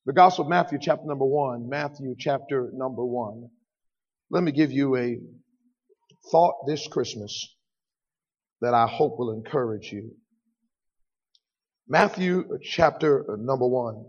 The Gospel of Matthew chapter number 1. Matthew chapter number 1. Let me give you a thought this Christmas that I hope will encourage you. Matthew chapter number 1.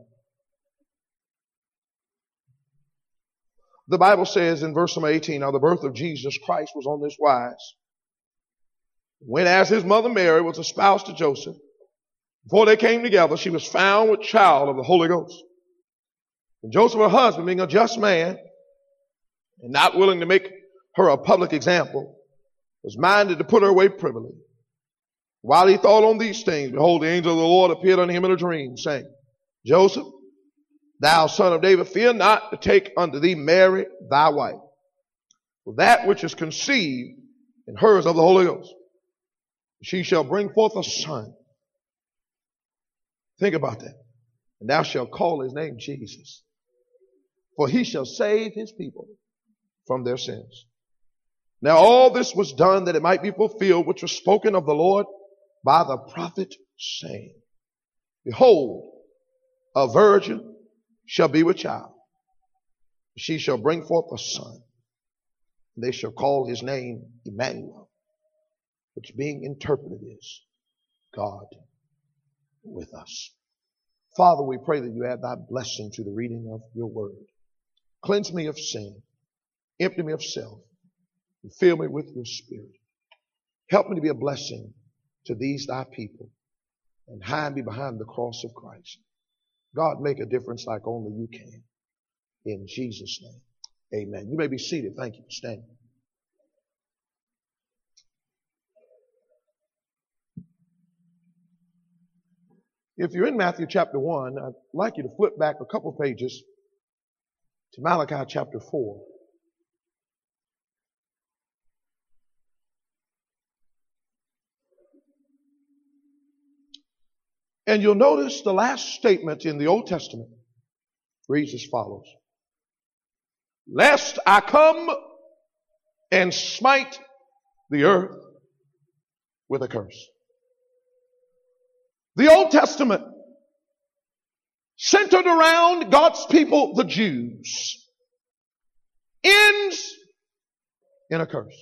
The Bible says in verse number 18, now the birth of Jesus Christ was on this wise. When as his mother Mary was espoused to Joseph, before they came together, she was found with child of the Holy Ghost. And Joseph, her husband, being a just man and not willing to make her a public example, was minded to put her away privily. While he thought on these things, behold, the angel of the Lord appeared unto him in a dream, saying, Joseph, thou son of David, fear not to take unto thee Mary thy wife, for that which is conceived in her is of the Holy Ghost. She shall bring forth a son. Think about that. And thou shalt call his name Jesus, for he shall save his people from their sins. Now all this was done that it might be fulfilled, which was spoken of the Lord by the prophet, saying, behold, a virgin shall be with child. She shall bring forth a son. And they shall call his name Emmanuel, which being interpreted is God with us. Father, we pray that you add thy blessing to the reading of your word. Cleanse me of sin. Empty me of self. And fill me with your spirit. Help me to be a blessing to these thy people. And hide me behind the cross of Christ. God, make a difference like only you can. In Jesus' name, amen. You may be seated. Thank you. Stand. If you're in Matthew chapter 1, I'd like you to flip back a couple pages to Malachi chapter 4. And you'll notice the last statement in the Old Testament reads as follows. Lest I come and smite the earth with a curse. The Old Testament centered around God's people, the Jews, ends in a curse.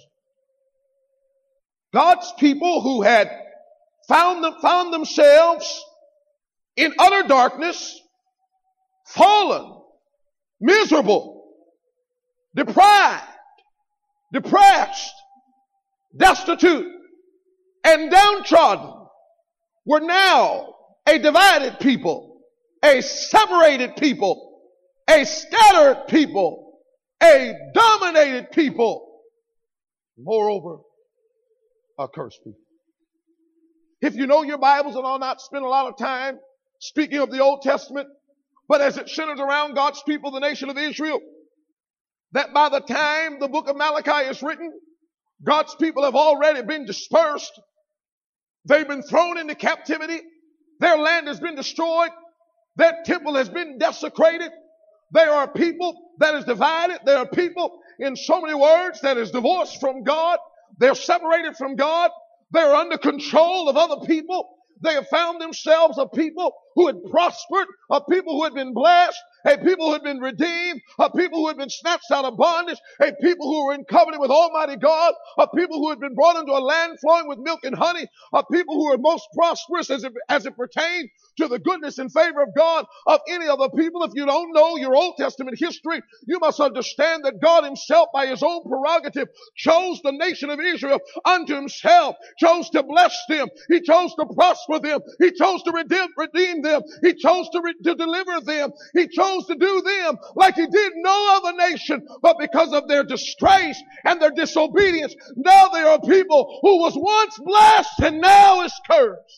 God's people who had found themselves in utter darkness, fallen, miserable, deprived, depressed, destitute, and downtrodden, were now a divided people, a separated people, a scattered people, a dominated people, moreover, a cursed people. If you know your Bibles, and I'll not spend a lot of time speaking of the Old Testament, but as it centers around God's people, the nation of Israel, that by the time the book of Malachi is written, God's people have already been dispersed. They've been thrown into captivity. Their land has been destroyed. Their temple has been desecrated. They are a people that is divided. They are people, in so many words, that is divorced from God. They're separated from God. They're under control of other people. They have found themselves a people who had prospered, a people who had been blessed, a people who had been redeemed, a people who had been snatched out of bondage, a people who were in covenant with Almighty God, a people who had been brought into a land flowing with milk and honey, a people who were most prosperous as it pertained to the goodness and favor of God of any other people. If you don't know your Old Testament history, you must understand that God himself, by his own prerogative, chose the nation of Israel unto himself, chose to bless them. He chose to prosper them. He chose to redeem them. He chose to deliver them. He chose to do them like he did no other nation. But because of their disgrace and their disobedience, now they are a people who was once blessed and now is cursed.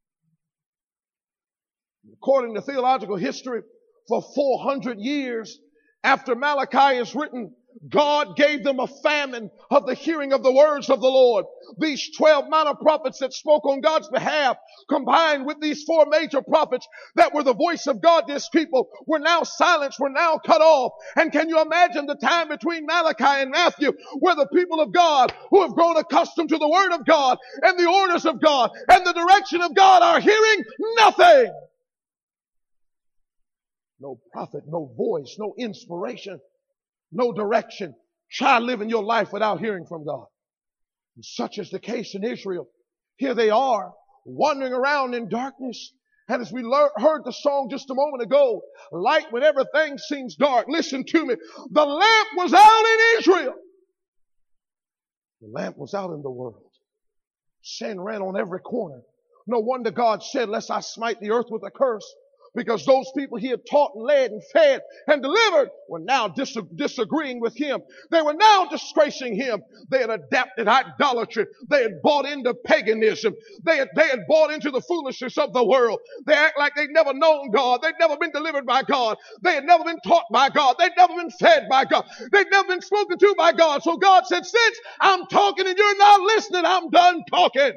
According to theological history, for 400 years after Malachi is written, God gave them a famine of the hearing of the words of the Lord. These 12 minor prophets that spoke on God's behalf, combined with these 4 major prophets that were the voice of God to his people, were now silenced, were now cut off. And can you imagine the time between Malachi and Matthew where the people of God who have grown accustomed to the word of God and the orders of God and the direction of God are hearing nothing? No prophet, no voice, no inspiration, no direction. Try living your life without hearing from God. And such is the case in Israel. Here they are, wandering around in darkness. And as we heard the song just a moment ago, light when everything seems dark. Listen to me. The lamp was out in Israel. The lamp was out in the world. Sin ran on every corner. No wonder God said, lest I smite the earth with a curse. Because those people he had taught and led and fed and delivered were now disagreeing with him. They were now disgracing him. They had adapted idolatry. They had bought into paganism. They had bought into the foolishness of the world. They act like they'd never known God. They'd never been delivered by God. They had never been taught by God. They'd never been fed by God. They'd never been spoken to by God. So God said, since I'm talking and you're not listening, I'm done talking.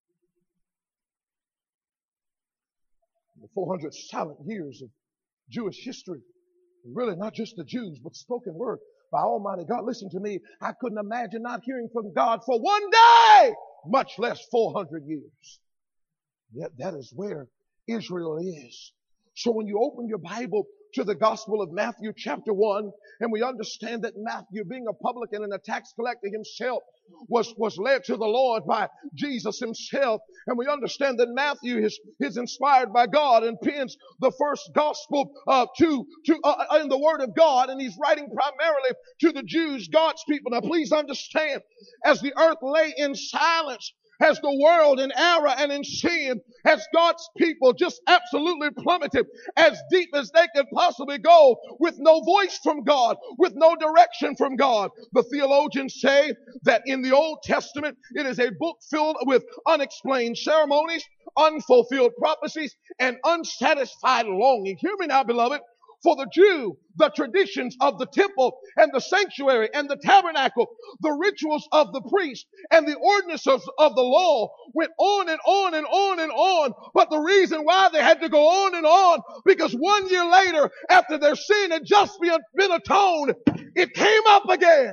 The 400 silent years of Jewish history, really not just the Jews, but spoken word by Almighty God. Listen to me. I couldn't imagine not hearing from God for one day, much less 400 years. Yet that is where Israel is. So when you open your Bible to the Gospel of Matthew chapter 1, and we understand that Matthew, being a publican and a tax collector himself, was led to the Lord by Jesus himself. And we understand that Matthew is inspired by God and pens the first gospel in the Word of God. And he's writing primarily to the Jews, God's people. Now please understand, as the earth lay in silence, as the world in error and in sin, as God's people just absolutely plummeted as deep as they could possibly go, with no voice from God, with no direction from God. The theologians say that in the Old Testament, it is a book filled with unexplained ceremonies, unfulfilled prophecies, and unsatisfied longing. Hear me now, beloved. For the Jew, the traditions of the temple and the sanctuary and the tabernacle, the rituals of the priest and the ordinances of the law went on and on and on and on. But the reason why they had to go on and on, because 1 year later, after their sin had just been atoned, it came up again.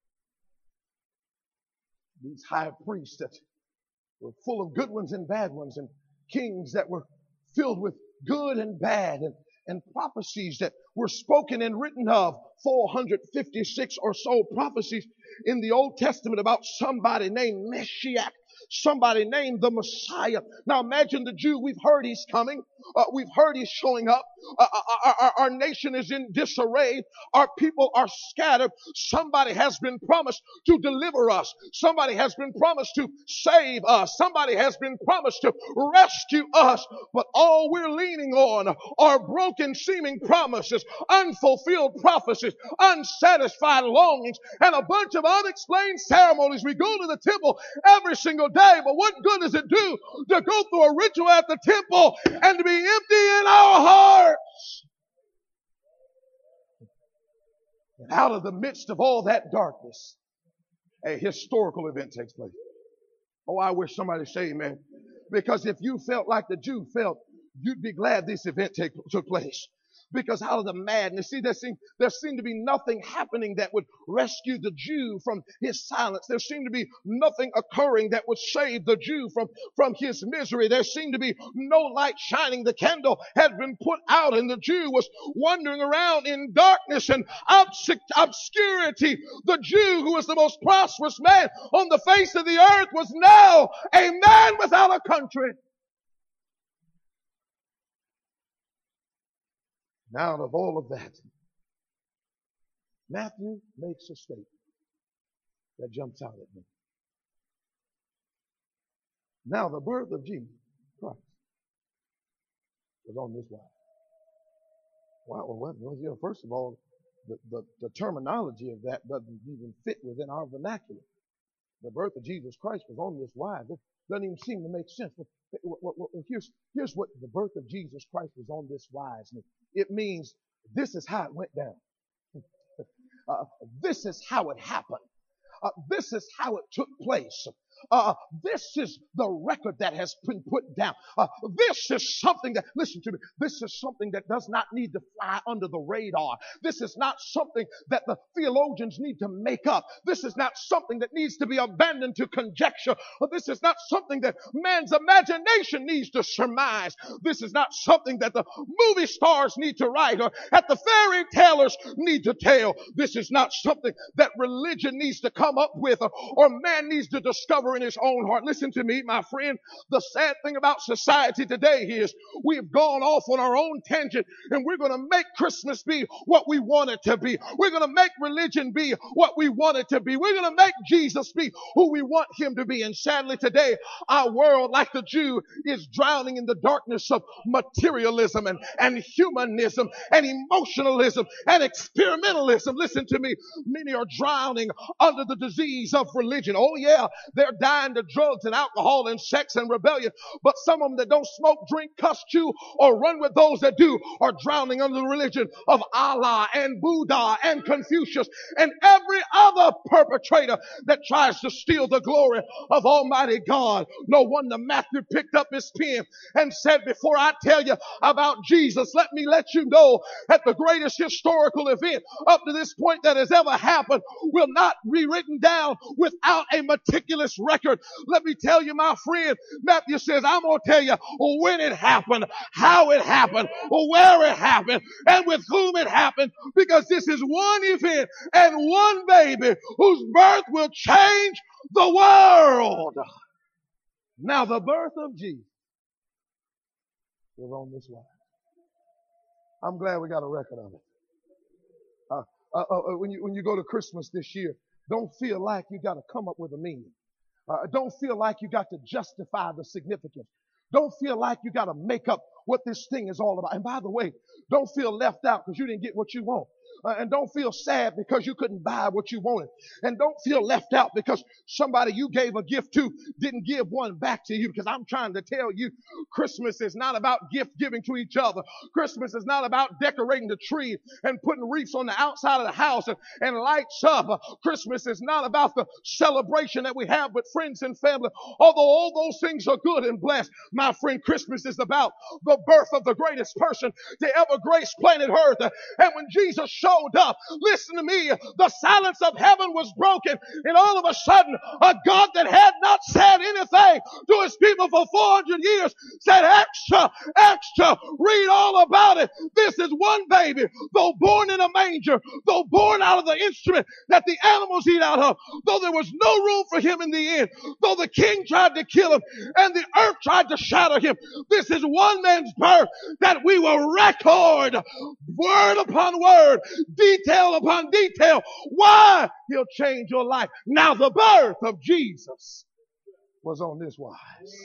These high priests that were full of good ones and bad ones, and kings that were filled with good and bad, and prophecies that were spoken and written of, 456 or so prophecies in the Old Testament about somebody named Mashiach, somebody named the Messiah. Now imagine the Jew. We've heard he's coming. We've heard he's showing up. Our nation is in disarray. Our people are scattered. Somebody has been promised to deliver us. Somebody has been promised to save us. Somebody has been promised to rescue us. But all we're leaning on are broken seeming promises, unfulfilled prophecies, unsatisfied longings, and a bunch of unexplained ceremonies. We go to the temple every single day, but what good does it do to go through a ritual at the temple and to be empty in our hearts? And out of the midst of all that darkness, a historical event takes place. Oh, I wish somebody would say amen. Because if you felt like the Jew felt, you'd be glad this event took place. Because out of the madness, see, there seemed to be nothing happening that would rescue the Jew from his silence. There seemed to be nothing occurring that would save the Jew from his misery. There seemed to be no light shining. The candle had been put out, and the Jew was wandering around in darkness and obscurity. The Jew, who was the most prosperous man on the face of the earth, was now a man without a country. Now, out of all of that, Matthew makes a statement that jumps out at me. Now, the birth of Jesus Christ was on this wise. Well, first of all, the terminology of that doesn't even fit within our vernacular. The birth of Jesus Christ was on this wise. It doesn't even seem to make sense. Well, here's what the birth of Jesus Christ was on this wise. It means this is how it went down. This is how it happened. This is how it took place. This is the record that has been put down. This is something that, listen to me, this is something that does not need to fly under the radar. This is not something that the theologians need to make up. This is not something that needs to be abandoned to conjecture. This is not something that man's imagination needs to surmise. This is not something that the movie stars need to write or that the fairy tellers need to tell. This is not something that religion needs to come up with or man needs to discover in his own heart. Listen to me, my friend. The sad thing about society today is we've gone off on our own tangent and we're going to make Christmas be what we want it to be. We're going to make religion be what we want it to be. We're going to make Jesus be who we want him to be. And sadly today, our world, like the Jew, is drowning in the darkness of materialism and humanism and emotionalism and experimentalism. Listen to me. Many are drowning under the disease of religion. Oh yeah, they're dying to drugs and alcohol and sex and rebellion. But some of them that don't smoke, drink, cuss, chew, or run with those that do are drowning under the religion of Allah and Buddha and Confucius and every other perpetrator that tries to steal the glory of Almighty God. No wonder Matthew picked up his pen and said, before I tell you about Jesus, let me let you know that the greatest historical event up to this point that has ever happened will not be written down without a meticulous record. Let me tell you, my friend, Matthew says, I'm going to tell you when it happened, how it happened, where it happened, and with whom it happened, because this is one event and one baby whose birth will change the world. Now, the birth of Jesus was on this line. I'm glad we got a record of it. When you go to Christmas this year, don't feel like you got to come up with a meaning. Don't feel like you got to justify the significance. Don't feel like you got to make up what this thing is all about. And by the way, don't feel left out because you didn't get what you want. And don't feel sad because you couldn't buy what you wanted. And don't feel left out because somebody you gave a gift to didn't give one back to you. Because I'm trying to tell you, Christmas is not about gift giving to each other. Christmas is not about decorating the tree and putting wreaths on the outside of the house and lights up. Christmas is not about the celebration that we have with friends and family. Although all those things are good and blessed, my friend, Christmas is about the birth of the greatest person to ever grace planet Earth. And when Jesus showed up, listen to me, the silence of heaven was broken, and all of a sudden a God that had not said anything to his people for 400 years said, extra, read all about it. This is one baby, though born in a manger, though born out of the instrument that the animals eat out of, though there was no room for him in the inn, though the king tried to kill him and the earth tried to shatter him, this is one man's birth that we will record word upon word, detail upon detail. Why? He'll change your life. Now the birth of Jesus was on this wise.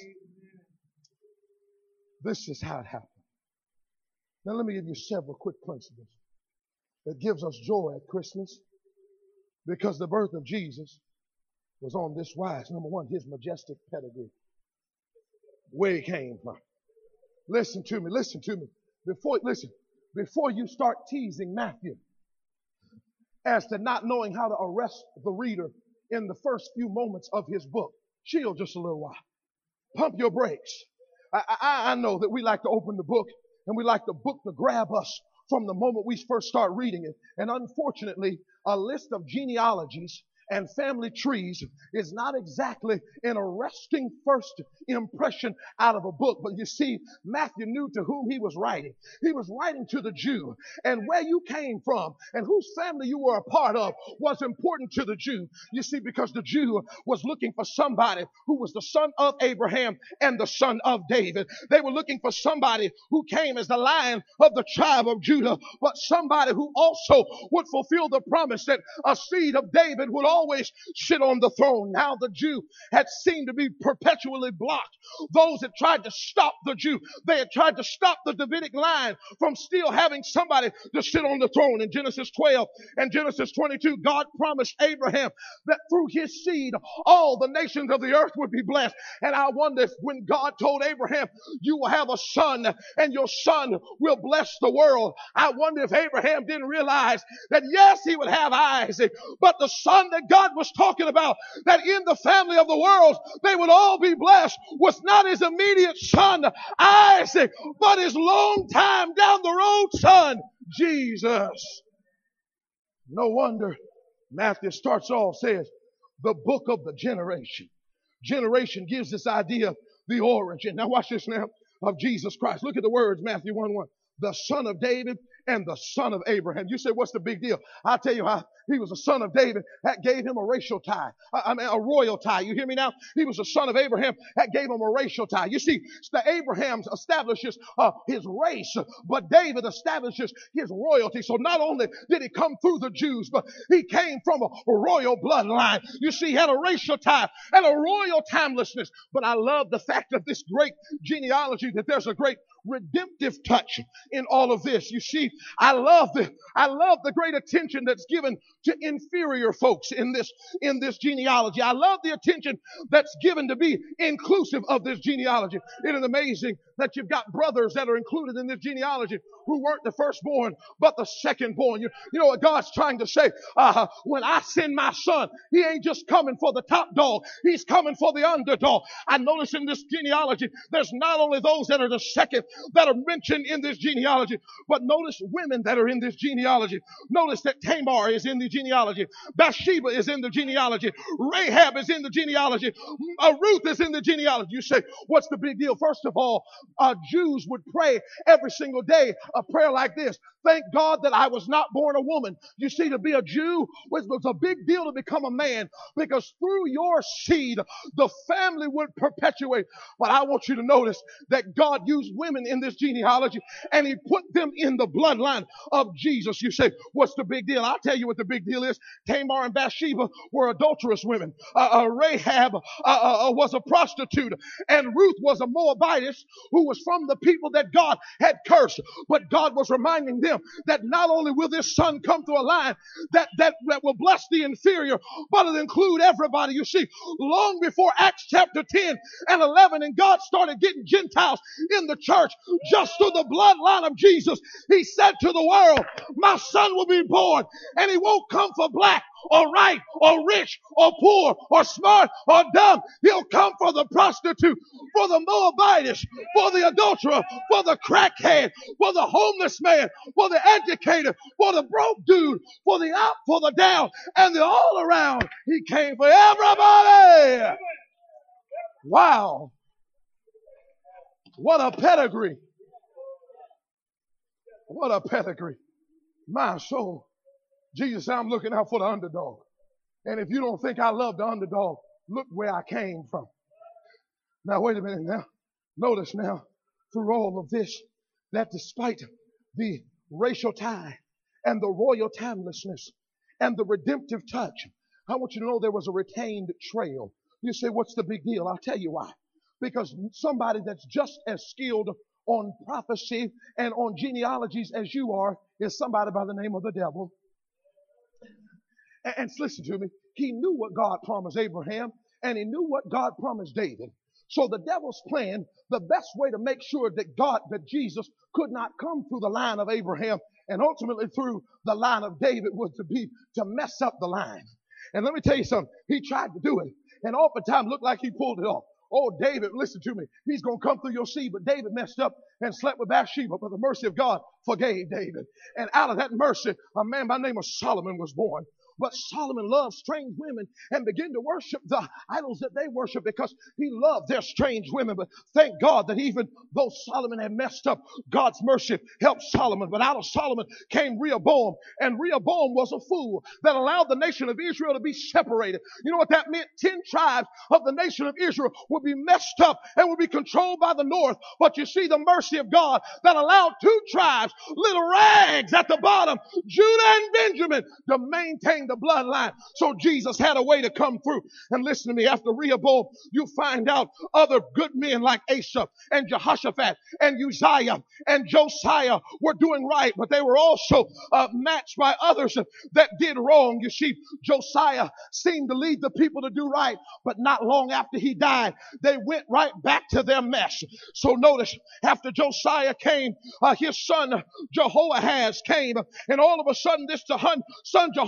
This is how it happened. Now let me give you several quick principles that gives us joy at Christmas, because the birth of Jesus was on this wise. Number one, his majestic pedigree. Where he came from. Listen to me. Before you start teasing Matthew as to not knowing how to arrest the reader in the first few moments of his book, chill just a little while. Pump your brakes. I know that we like to open the book and we like the book to grab us from the moment we first start reading it. And unfortunately, a list of genealogies and family trees is not exactly an arresting first impression out of a book. But you see, Matthew knew to whom he was writing. He was writing to the Jew, and where you came from and whose family you were a part of was important to the Jew. You see, because the Jew was looking for somebody who was the son of Abraham and the son of David. They were looking for somebody who came as the Lion of the tribe of Judah, but somebody who also would fulfill the promise that a seed of David would always sit on the throne. Now the Jew had seemed to be perpetually blocked. Those that tried to stop the Jew, they had tried to stop the Davidic line from still having somebody to sit on the throne. In Genesis 12 and Genesis 22, God promised Abraham that through his seed, all the nations of the earth would be blessed. And I wonder if when God told Abraham, you will have a son and your son will bless the world, I wonder if Abraham didn't realize that yes, he would have Isaac, but the son that God was talking about, that in the family of the world, they would all be blessed, was not his immediate son, Isaac, but his long time down the road son, Jesus. No wonder Matthew starts off, says, the book of the generation. Generation gives this idea of the origin. Now watch this now of Jesus Christ. Look at the words, Matthew 1:1. The son of David and the son of Abraham. You say, what's the big deal? I'll tell you how. He was a son of David. That gave him a racial tie. A royal tie. You hear me now? He was a son of Abraham. That gave him a racial tie. You see, the Abraham establishes his race, but David establishes his royalty. So not only did he come through the Jews, but he came from a royal bloodline. You see, he had a racial tie and a royal timelessness. But I love the fact of this great genealogy, that there's a great redemptive touch in all of this. You see, I love the great attention that's given to inferior folks in this genealogy. I love the attention that's given to be inclusive of this genealogy. It is amazing that you've got brothers that are included in this genealogy who weren't the firstborn, but the secondborn. You know what God's trying to say? When I send my son, he ain't just coming for the top dog. He's coming for the underdog. I notice in this genealogy, there's not only those that are the second that are mentioned in this genealogy, but notice women that are in this genealogy. Notice that Tamar is in the genealogy. Bathsheba is in the genealogy. Rahab is in the genealogy. Ruth is in the genealogy. You say, what's the big deal? First of all, Jews would pray every single day a prayer like this. Thank God that I was not born a woman. You see, to be a Jew was a big deal to become a man, because through your seed, the family would perpetuate. But I want you to notice that God used women in this genealogy, and he put them in the bloodline of Jesus. You say, what's the big deal? I'll tell you what the big deal is. Tamar and Bathsheba were adulterous women. Rahab was a prostitute, and Ruth was a Moabitess who was from the people that God had cursed. But God was reminding them that not only will this son come through a line that will bless the inferior, but it'll include everybody. You see, long before Acts chapter 10 and 11, and God started getting Gentiles in the church just through the bloodline of Jesus, he said to the world, my son will be born, and he won't come for black or white or rich or poor or smart or dumb. He'll come for the prostitute, for the Moabitess, for the adulterer, for the crackhead, for the homeless man, for the educator, for the broke dude, for the up, for the down, and the all around. He came for everybody. Wow. What a pedigree. What a pedigree. My soul. Jesus said, I'm looking out for the underdog. And if you don't think I love the underdog, look where I came from. Now, wait a minute now. Notice now, through all of this, that despite the racial tie and the royal timelessness and the redemptive touch, I want you to know there was a retained trail. You say, what's the big deal? I'll tell you why. Because somebody that's just as skilled on prophecy and on genealogies as you are is somebody by the name of the devil. And listen to me. He knew what God promised Abraham, and he knew what God promised David. So the devil's plan, the best way to make sure that Jesus could not come through the line of Abraham and ultimately through the line of David was to mess up the line. And let me tell you something. He tried to do it, and oftentimes looked like he pulled it off. Oh, David, listen to me. He's going to come through your seed. But David messed up and slept with Bathsheba. But the mercy of God forgave David. And out of that mercy, a man by the name of Solomon was born. But Solomon loved strange women and began to worship the idols that they worship because he loved their strange women. But thank God that even though Solomon had messed up, God's mercy helped Solomon. But out of Solomon came Rehoboam. And Rehoboam was a fool that allowed the nation of Israel to be separated. You know what that meant? 10 tribes of the nation of Israel would be messed up and would be controlled by the north. But you see the mercy of God that allowed 2 tribes, little rags at the bottom, Judah and Benjamin, to maintain the bloodline. So Jesus had a way to come through. And listen to me, after Rehoboam, you find out other good men like Asa and Jehoshaphat and Uzziah and Josiah were doing right, but they were also matched by others that did wrong. You see, Josiah seemed to lead the people to do right, but not long after he died, they went right back to their mess. So notice, after Josiah came, his son Jehoahaz came, and all of a sudden this son Jehoahaz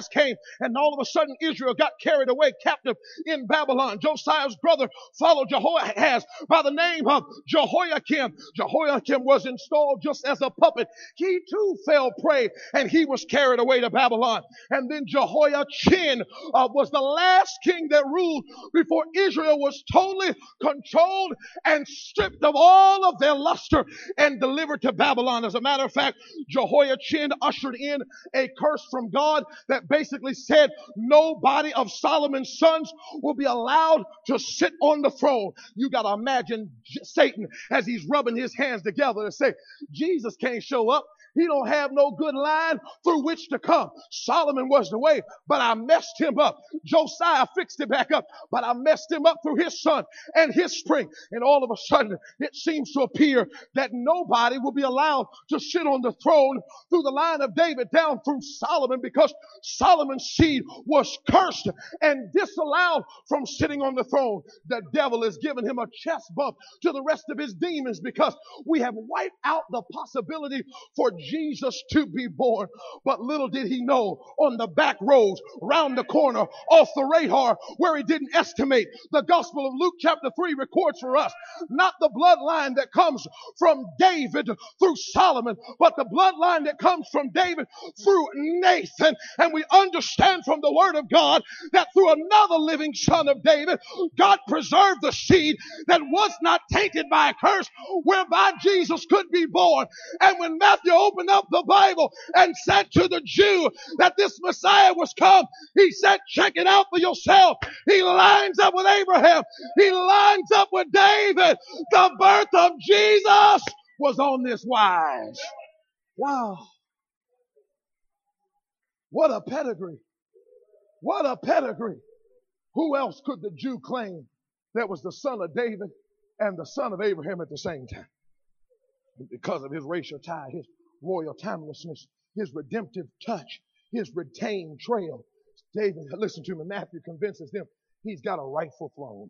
spies came, and all of a sudden Israel got carried away captive in Babylon. Josiah's brother followed Jehoahaz by the name of Jehoiakim. Jehoiakim was installed just as a puppet. He too fell prey, and he was carried away to Babylon. And then Jehoiachin was the last king that ruled before Israel was totally controlled and stripped of all of their luster and delivered to Babylon. As a matter of fact, Jehoiachin ushered in a curse from God that basically said nobody of Solomon's sons will be allowed to sit on the throne. You got to imagine Satan as he's rubbing his hands together to say, Jesus can't show up. He don't have no good line through which to come. Solomon was the way, but I messed him up. Josiah fixed it back up, but I messed him up through his son and his spring. And all of a sudden, it seems to appear that nobody will be allowed to sit on the throne through the line of David down through Solomon, because Solomon's seed was cursed and disallowed from sitting on the throne. The devil has given him a chest bump to the rest of his demons, because we have wiped out the possibility for Jesus to be born. But little did he know, on the back roads, round the corner, off the radar, where he didn't estimate, the Gospel of Luke chapter 3 records for us not the bloodline that comes from David through Solomon, but the bloodline that comes from David through Nathan. And we understand from the word of God that through another living son of David, God preserved the seed that was not tainted by a curse, whereby Jesus could be born. And when Matthew opened up the Bible and said to the Jew that this Messiah was come, he said, check it out for yourself. He lines up with Abraham. He lines up with David. The birth of Jesus was on this wise. Wow. What a pedigree. What a pedigree. Who else could the Jew claim that was the son of David and the son of Abraham at the same time? Because of his racial tie, his royal timelessness, his redemptive touch, his retained trail. David, listen to me, Matthew convinces them he's got a rightful throne.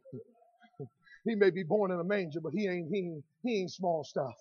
He may be born in a manger, but he ain't small stuff.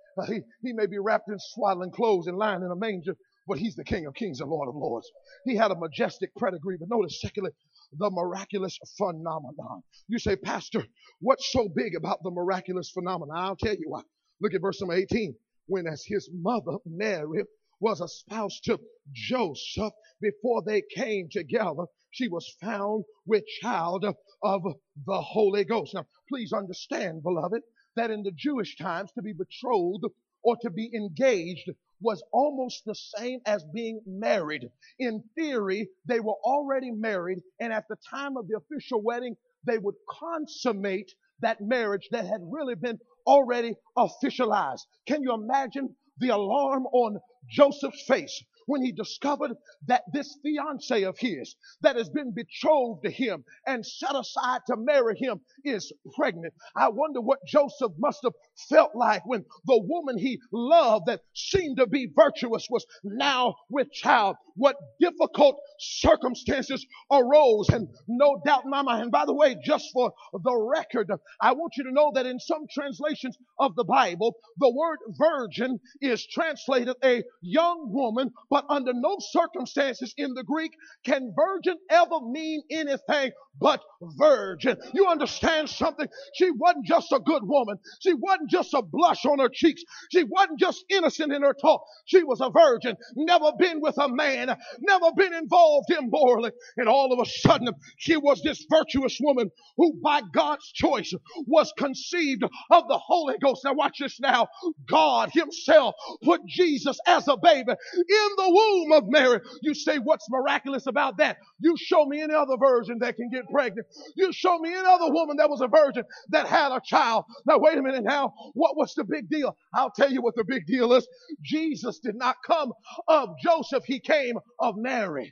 He may be wrapped in swaddling clothes and lying in a manger, but he's the King of Kings and Lord of Lords. He had a majestic pedigree, but notice secondly, the miraculous phenomenon. You say, Pastor, what's so big about the miraculous phenomenon? I'll tell you why. Look at verse number 18. When as his mother, Mary, was espoused to Joseph, before they came together, she was found with child of the Holy Ghost. Now, please understand, beloved, that in the Jewish times, to be betrothed or to be engaged was almost the same as being married. In theory, they were already married, and at the time of the official wedding, they would consummate that marriage that had really been already officialized. Can you imagine the alarm on Joseph's face when he discovered that this fiance of his that has been betrothed to him and set aside to marry him is pregnant? I wonder what Joseph must have felt like when the woman he loved that seemed to be virtuous was now with child. What difficult circumstances arose, and no doubt in my mind. And by the way, just for the record, I want you to know that in some translations of the Bible, the word virgin is translated a young woman, but under no circumstances in the Greek can virgin ever mean anything but virgin. You understand something? She wasn't just a good woman. She wasn't just a blush on her cheeks. She wasn't just innocent in her talk. She was a virgin, never been with a man, never been involved immorally. And all of a sudden, she was this virtuous woman who by God's choice was conceived of the Holy Ghost. Now watch this now. God himself put Jesus as a baby in the womb of Mary. You say, what's miraculous about that? You show me any other virgin that can get pregnant. You show me any other woman that was a virgin that had a child. Now wait a minute now. What was the big deal? I'll tell you what the big deal is. Jesus did not come of Joseph. He came of Mary.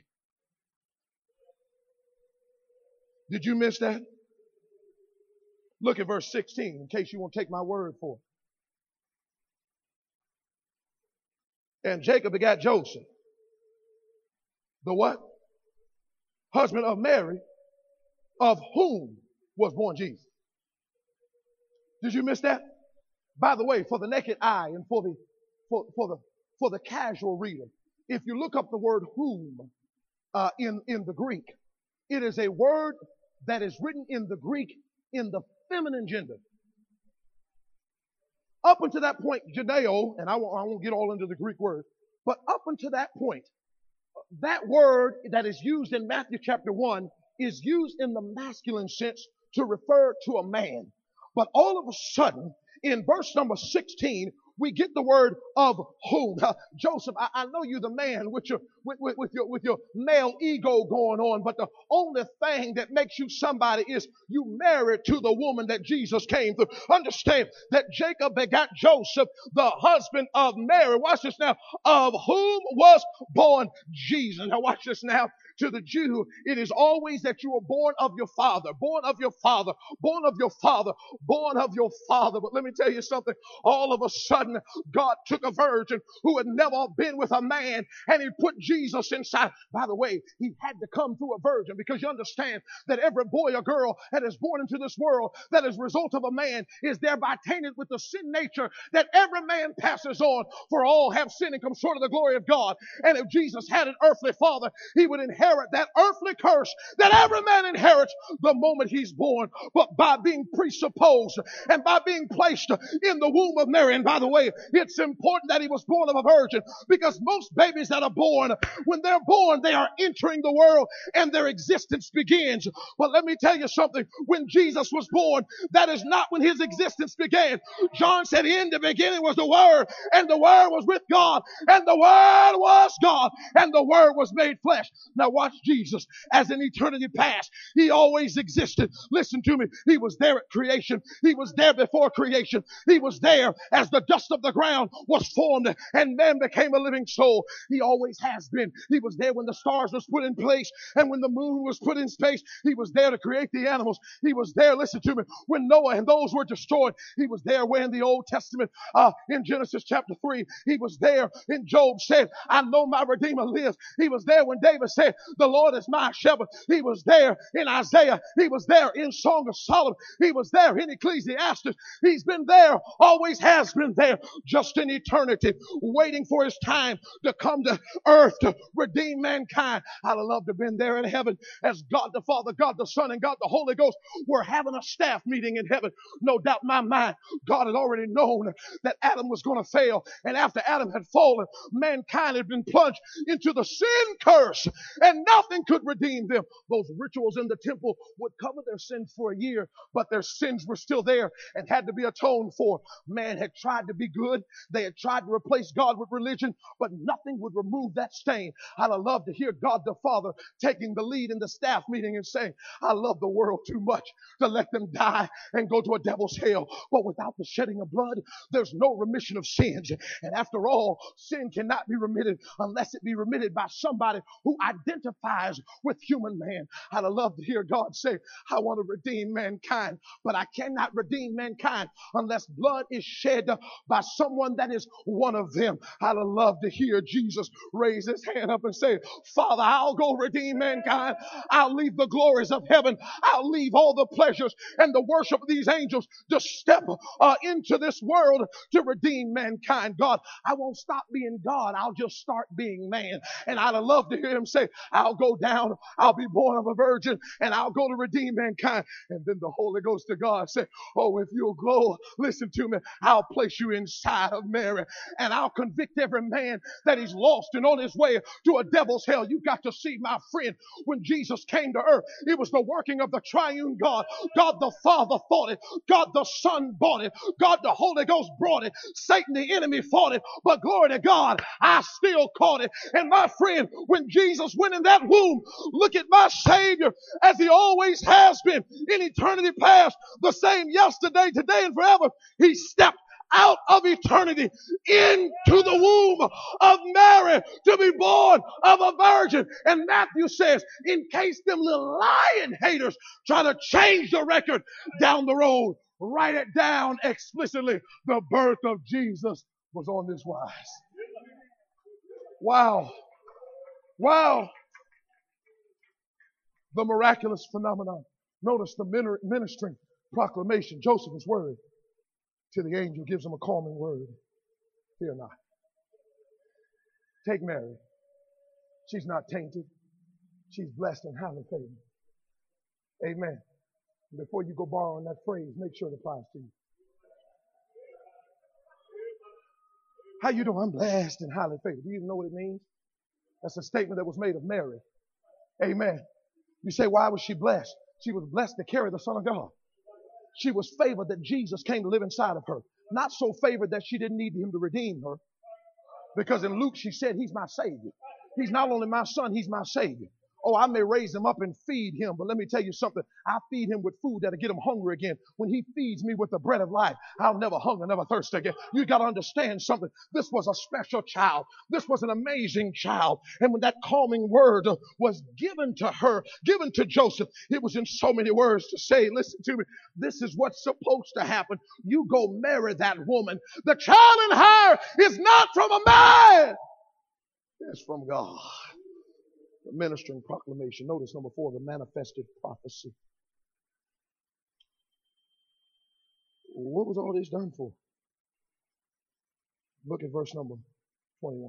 Did you miss that? Look at verse 16 in case you won't take my word for it. And Jacob begat Joseph. The what? Husband of Mary, of whom was born Jesus. Did you miss that? By the way, for the naked eye and for the casual reader, if you look up the word whom in the Greek. It is a word that is written in the Greek in the feminine gender. Up until that point, Judeo, and I won't get all into the Greek word, but up until that point, that word that is used in Matthew chapter 1 is used in the masculine sense to refer to a man. But all of a sudden, in verse number 16, we get the word of whom. Joseph, I know you're the man with your male ego going on, but the only thing that makes you somebody is you married to the woman that Jesus came through. Understand that Jacob begot Joseph, the husband of Mary. Watch this now. Of whom was born Jesus. Now watch this now. To the Jew, it is always that you were born of your father, born of your father, born of your father, born of your father. But let me tell you something. All of a sudden, God took a virgin who had never been with a man and he put Jesus inside. By the way, he had to come through a virgin because you understand that every boy or girl that is born into this world that is a result of a man is thereby tainted with the sin nature that every man passes on. For all have sinned and come short of the glory of God. And if Jesus had an earthly father, he would inherit that earthly curse that every man inherits the moment he's born. But by being presupposed and by being placed in the womb of Mary, and by the way, it's important that he was born of a virgin because most babies that are born, when they're born, they are entering the world and their existence begins. But let me tell you something. When Jesus was born, that is not when his existence began. John said, in the beginning was the Word, and the Word was with God, and the Word was God, and the Word was made flesh. Now watch Jesus. As in eternity past, he always existed. Listen to me. He was there at creation. He was there before creation. He was there as the dust of the ground was formed and man became a living soul. He always has been. He was there when the stars was put in place and when the moon was put in space. He was there to create the animals. He was there, listen to me, when Noah and those were destroyed. He was there when in the Old Testament, in Genesis chapter 3, he was there in Job said, I know my Redeemer lives. He was there when David said, the Lord is my shepherd. He was there in Isaiah. He was there in Song of Solomon. He was there in Ecclesiastes. He's been there, always has been there, just in eternity, waiting for his time to come to earth to redeem mankind. I'd have loved to have been there in heaven as God the Father, God the Son, and God the Holy Ghost were having a staff meeting in heaven. No doubt in my mind, God had already known that Adam was going to fail. And after Adam had fallen, mankind had been plunged into the sin curse and nothing could redeem them. Those rituals in the temple would cover their sins for a year, but their sins were still there and had to be atoned for. Man had tried to be good. They had tried to replace God with religion, but nothing would remove that stain. I'd have loved to hear God the Father taking the lead in the staff meeting and saying, I love the world too much to let them die and go to a devil's hell. But without the shedding of blood, there's no remission of sins. And after all, sin cannot be remitted unless it be remitted by somebody who identifies with human man. I'd have loved to hear God say, I want to redeem mankind, but I cannot redeem mankind unless blood is shed by someone that is one of them. I'd have loved to hear Jesus raise his hand up and say, Father, I'll go redeem mankind. I'll leave the glories of heaven. I'll leave all the pleasures and the worship of these angels to step into this world to redeem mankind. God, I won't stop being God. I'll just start being man. And I'd have loved to hear him say, I'll go down, I'll be born of a virgin, and I'll go to redeem mankind. And then the Holy Ghost of God said, oh, if you'll go, listen to me, I'll place you inside of Mary, and I'll convict every man that he's lost and on his way to a devil's hell. You got to see, my friend, when Jesus came to earth, it was the working of the triune God. God the Father fought it. God the Son bought it. God the Holy Ghost brought it. Satan the enemy fought it. But glory to God, I still caught it. And my friend, when Jesus went in that womb, look at my Savior as he always has been in eternity past, the same yesterday, today, and forever. He stepped out of eternity into the womb of Mary to be born of a virgin. And Matthew says, in case them little lying haters try to change the record down the road, write it down explicitly. The birth of Jesus was on this wise. Wow. Wow. The miraculous phenomenon. Notice the ministering proclamation. Joseph's word to the angel gives him a calming word. Fear not. Take Mary. She's not tainted. She's blessed and highly favored. Amen. Before you go borrowing that phrase, make sure it applies to you. How you doing? I'm blessed and highly favored. Do you even know what it means? That's a statement that was made of Mary. Amen. You say, why was she blessed? She was blessed to carry the Son of God. She was favored that Jesus came to live inside of her. Not so favored that she didn't need him to redeem her. Because in Luke, she said, he's my Savior. He's not only my son, he's my Savior. Oh, I may raise him up and feed him, but let me tell you something. I feed him with food that'll get him hungry again. When he feeds me with the bread of life, I'll never hunger, never thirst again. You got to understand something. This was a special child. This was an amazing child. And when that calming word was given to her, given to Joseph, it was in so many words to say, listen to me, this is what's supposed to happen. You go marry that woman. The child in her is not from a man. It's from God. The ministering proclamation. Notice number 4, the manifested prophecy. What was all this done for? Look at verse number 21.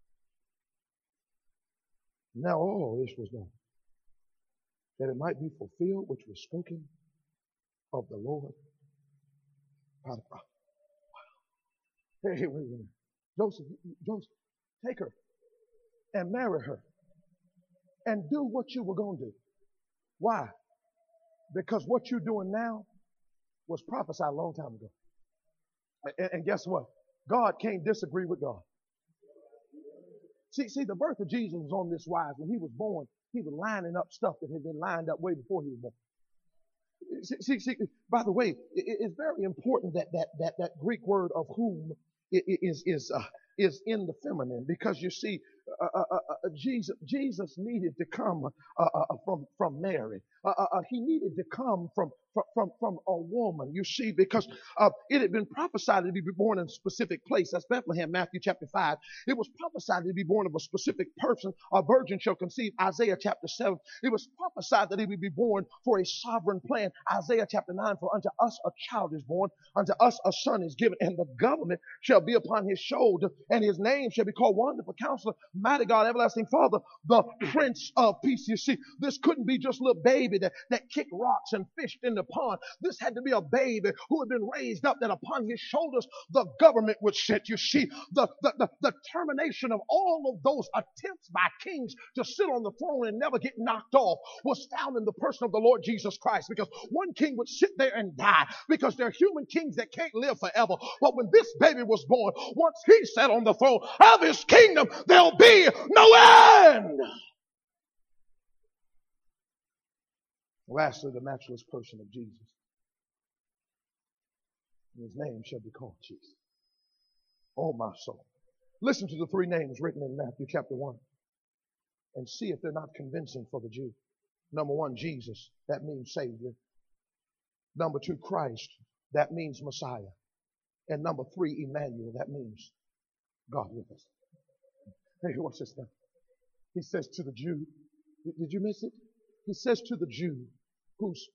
Now all this was done, that it might be fulfilled which was spoken of the Lord by the prophet. Hey, wait a minute. Joseph, take her and marry her. And do what you were going to do. Why? Because what you're doing now was prophesied a long time ago. And guess what? God can't disagree with God. See, the birth of Jesus was on this wise. When he was born, he was lining up stuff that had been lined up way before he was born. See, by the way, it's very important that Greek word of whom is in the feminine, because you see, Jesus needed to come from Mary. He needed to come from a woman, you see, because it had been prophesied to be born in a specific place. That's Bethlehem, Matthew chapter 5. It was prophesied to be born of a specific person. A virgin shall conceive, Isaiah chapter 7. It was prophesied that he would be born for a sovereign plan, Isaiah chapter 9. For unto us a child is born, unto us a son is given, and the government shall be upon his shoulder, and his name shall be called Wonderful Counselor, Mighty God, Everlasting Father, the Prince of Peace. You see, this couldn't be just a little baby that kicked rocks and fished in the pond. This had to be a baby who had been raised up, that upon his shoulders the government would sit. You see, the termination of all of those attempts by kings to sit on the throne and never get knocked off was found in the person of the Lord Jesus Christ, because one king would sit there and die, because they're human kings that can't live forever. But when this baby was born, once he sat on the throne of his kingdom, there'll be no end. Lastly, the matchless person of Jesus. His name shall be called Jesus. Oh, my soul. Listen to the 3 names written in Matthew chapter 1 and see if they're not convincing for the Jew. Number 1, Jesus. That means Savior. Number 2, Christ. That means Messiah. And number 3, Emmanuel. That means God with us. Hey, what's this now? He says to the Jew, did you miss it? He says to the Jew whose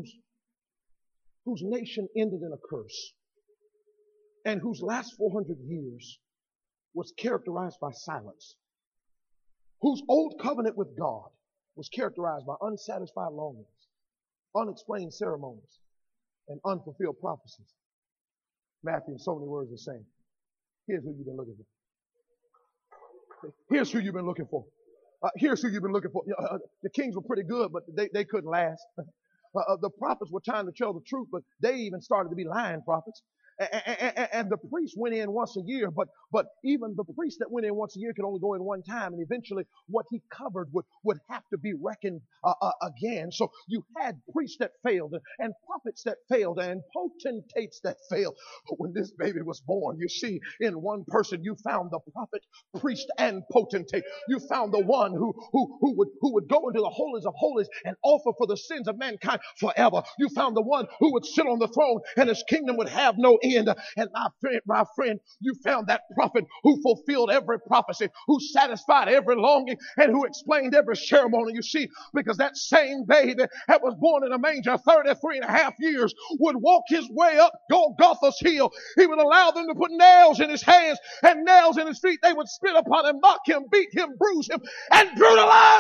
nation ended in a curse and whose last 400 years was characterized by silence, whose old covenant with God was characterized by unsatisfied longings, unexplained ceremonies, and unfulfilled prophecies. Matthew, in so many words, is saying, here's who you've been looking for. Here's who you've been looking for. Here's who you've been looking for. The kings were pretty good, but they couldn't last. The prophets were trying to tell the truth, but they even started to be lying prophets. And the priest went in once a year, but even the priest that went in once a year could only go in one time, and eventually what he covered would have to be reckoned again. So you had priests that failed, and prophets that failed, and potentates that failed. But when this baby was born, you see, in one person you found the prophet, priest, and potentate. You found the one who would go into the holies of holies and offer for the sins of mankind forever. You found the one who would sit on the throne, and his kingdom would have no end. And my friend, you found that prophet who fulfilled every prophecy, who satisfied every longing, and who explained every ceremony. You see, because that same baby that was born in a manger 33 and a half years would walk his way up Golgotha's hill. He would allow them to put nails in his hands and nails in his feet. They would spit upon him, mock him, beat him, bruise him, and brutalize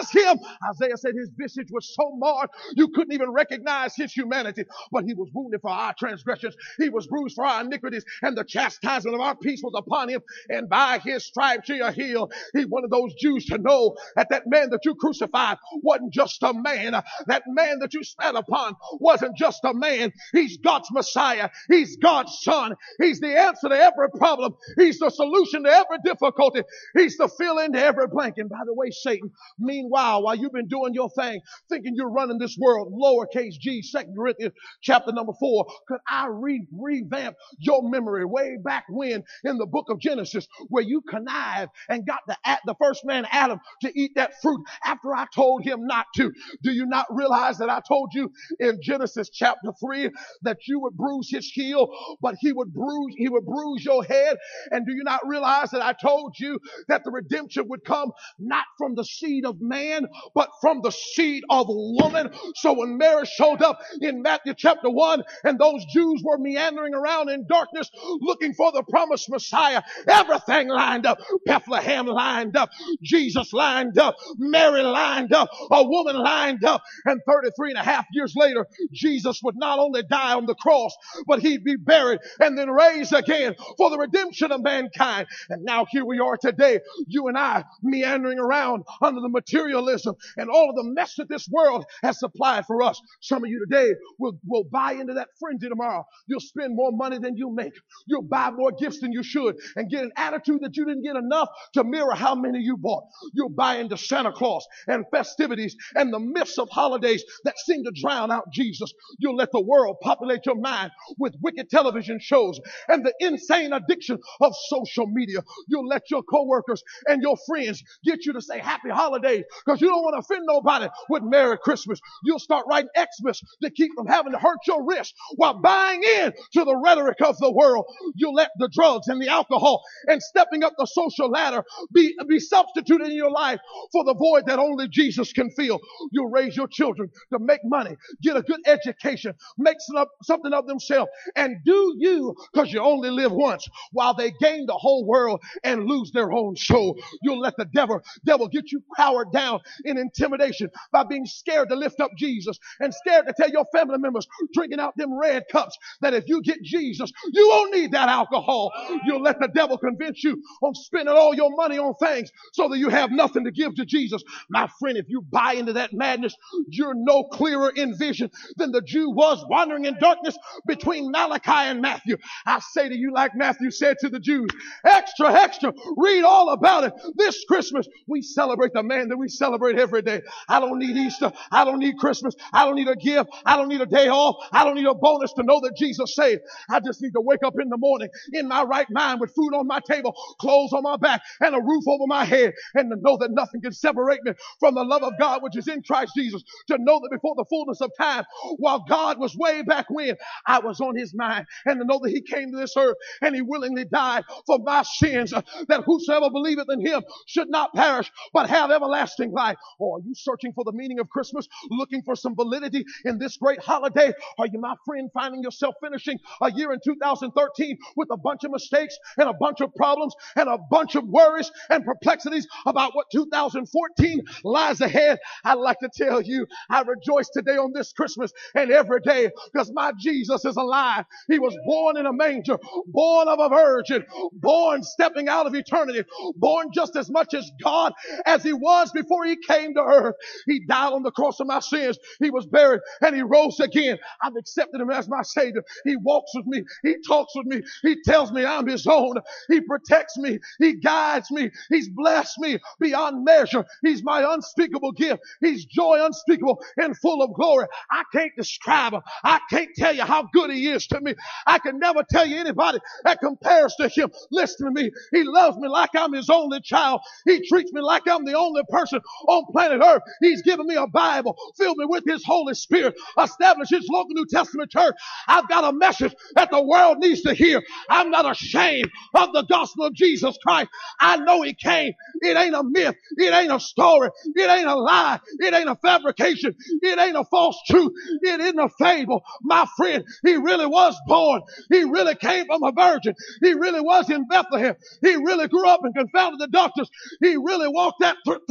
recognize him. Isaiah said his visage was so marred you couldn't even recognize his humanity. But he was wounded for our transgressions. He was bruised for our iniquities, and the chastisement of our peace was upon him, and by his stripes ye are healed. He wanted those Jews to know that that man that you crucified wasn't just a man. That man that you spat upon wasn't just a man. He's God's Messiah. He's God's Son. He's the answer to every problem. He's the solution to every difficulty. He's the fill in to every blank. And by the way, Satan, meanwhile, while you've been doing your thing, thinking you're running this world, lowercase g, 2 Corinthians chapter number 4, could I revamp your memory way back when in the book of Genesis, where you connived and got the first man Adam to eat that fruit after I told him not to? Do you not realize that I told you in Genesis chapter 3 that you would bruise his heel, but he would bruise your head? And do you not realize that I told you that the redemption would come not from the seed of man, but from the seed of woman? So when Mary showed up in Matthew chapter 1 and those Jews were meandering around in darkness looking for the promised Messiah, everything lined up. Bethlehem lined up. Jesus lined up. Mary lined up. A woman lined up. And 33 and a half years later, Jesus would not only die on the cross, but he'd be buried and then raised again for the redemption of mankind. And now here we are today, you and I meandering around under the materialism and all of the mess that this world has supplied for us. Some of you today will buy into that frenzy tomorrow. You'll spend more money than you make. You'll buy more gifts than you should and get an attitude that you didn't get enough to mirror how many you bought. You'll buy into Santa Claus and festivities and the myths of holidays that seem to drown out Jesus. You'll let the world populate your mind with wicked television shows and the insane addiction of social media. You'll let your coworkers and your friends get you to say happy holidays because you don't want to offend nobody with Merry Christmas. You'll start writing Xmas to keep from having to hurt your wrist while buying in to the rhetoric of the world. You'll let the drugs and the alcohol and stepping up the social ladder be substituted in your life for the void that only Jesus can fill. You'll raise your children to make money, get a good education, make something of themselves, and do you because you only live once while they gain the whole world and lose their own soul. You'll let the devil get you cowered down in intimidation by being scared to lift up Jesus and scared to tell your family members drinking out them red cups that if you get Jesus, you won't need that alcohol. You'll let the devil convince you on spending all your money on things so that you have nothing to give to Jesus. My friend, if you buy into that madness, you're no clearer in vision than the Jew was wandering in darkness between Malachi and Matthew. I say to you like Matthew said to the Jews, extra, extra, read all about it. This Christmas, we celebrate the man that we celebrate every day. I don't need Easter. I don't need Christmas. I don't need a gift. I don't need a day off. I don't need a bonus to know that Jesus saved. I just need to wake up in the morning in my right mind with food on my table, clothes on my back, and a roof over my head, and to know that nothing can separate me from the love of God which is in Christ Jesus. To know that before the fullness of time, while God was way back when, I was on his mind, and to know that he came to this earth and he willingly died for my sins, that whosoever believeth in him should not perish but have everlasting life. Or are you searching for the meaning of Christmas, looking for some validity in this great holiday? Are you, my friend, finding yourself finishing a year in 2013 with a bunch of mistakes and a bunch of problems and a bunch of worries and perplexities about what 2014 lies ahead? I'd like to tell you, I rejoice today on this Christmas and every day because my Jesus is alive. He was born in a manger, born of a virgin, born stepping out of eternity, born just as much as God as he was before he came to earth. He died on the cross of my sins. He was buried and he rose again. I've accepted him as my Savior. He walks with me. He talks with me. He tells me I'm his own. He protects me. He guides me. He's blessed me beyond measure. He's my unspeakable gift. He's joy unspeakable and full of glory. I can't describe him. I can't tell you how good he is to me. I can never tell you anybody that compares to him. Listen to me. He loves me like I'm his only child. He treats me like I'm the only person on planet Earth. He's given me a Bible, filled me with his Holy Spirit, established his local New Testament church. I've got a message that the world needs to hear. I'm not ashamed of the gospel of Jesus Christ. I know he came. It ain't a myth. It ain't a story. It ain't a lie. It ain't a fabrication. It ain't a false truth. It isn't a fable. My friend, he really was born. He really came from a virgin. He really was in Bethlehem. He really grew up and confounded the doctors. He really walked that 30 years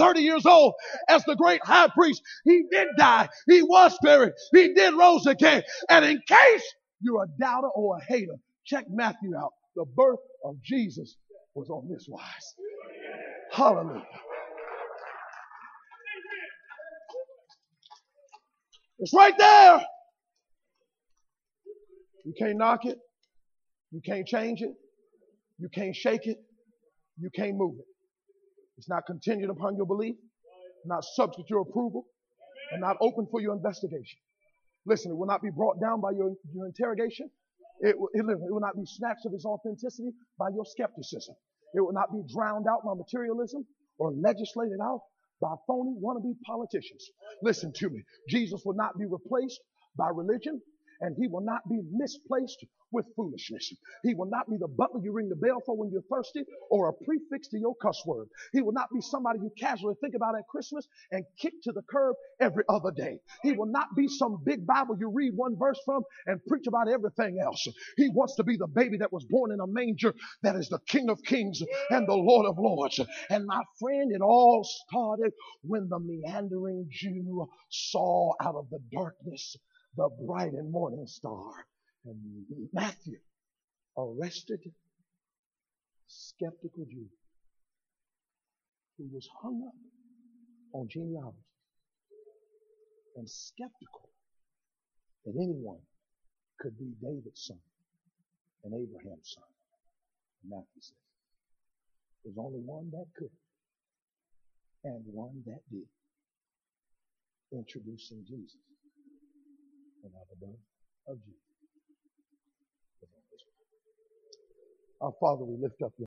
years old as the great high priest. He did die. He was buried. He did rose again. And in case you're a doubter or a hater, check Matthew out. The birth of Jesus was on this wise. Hallelujah. It's right there. You can't knock it. You can't change it. You can't shake it. You can't move it. It's not contingent upon your belief, not subject to your approval, and not open for your investigation. Listen, it will not be brought down by your interrogation. It will not be snatched of its authenticity by your skepticism. It will not be drowned out by materialism or legislated out by phony wannabe politicians. Listen to me. Jesus will not be replaced by religion, and he will not be misplaced with foolishness. He will not be the butler you ring the bell for when you're thirsty or a prefix to your cuss word. He will not be somebody you casually think about at Christmas and kick to the curb every other day. He will not be some big Bible you read one verse from and preach about everything else. He wants to be the baby that was born in a manger that is the King of Kings and the Lord of Lords. And my friend, it all started when the meandering Jew saw out of the darkness the bright and morning star. And Matthew arrested a skeptical Jew who was hung up on genealogy and skeptical that anyone could be David's son and Abraham's son. And Matthew says, there's only one that could and one that did. Introducing Jesus. And now the birth of Jesus. Our Father, we lift up your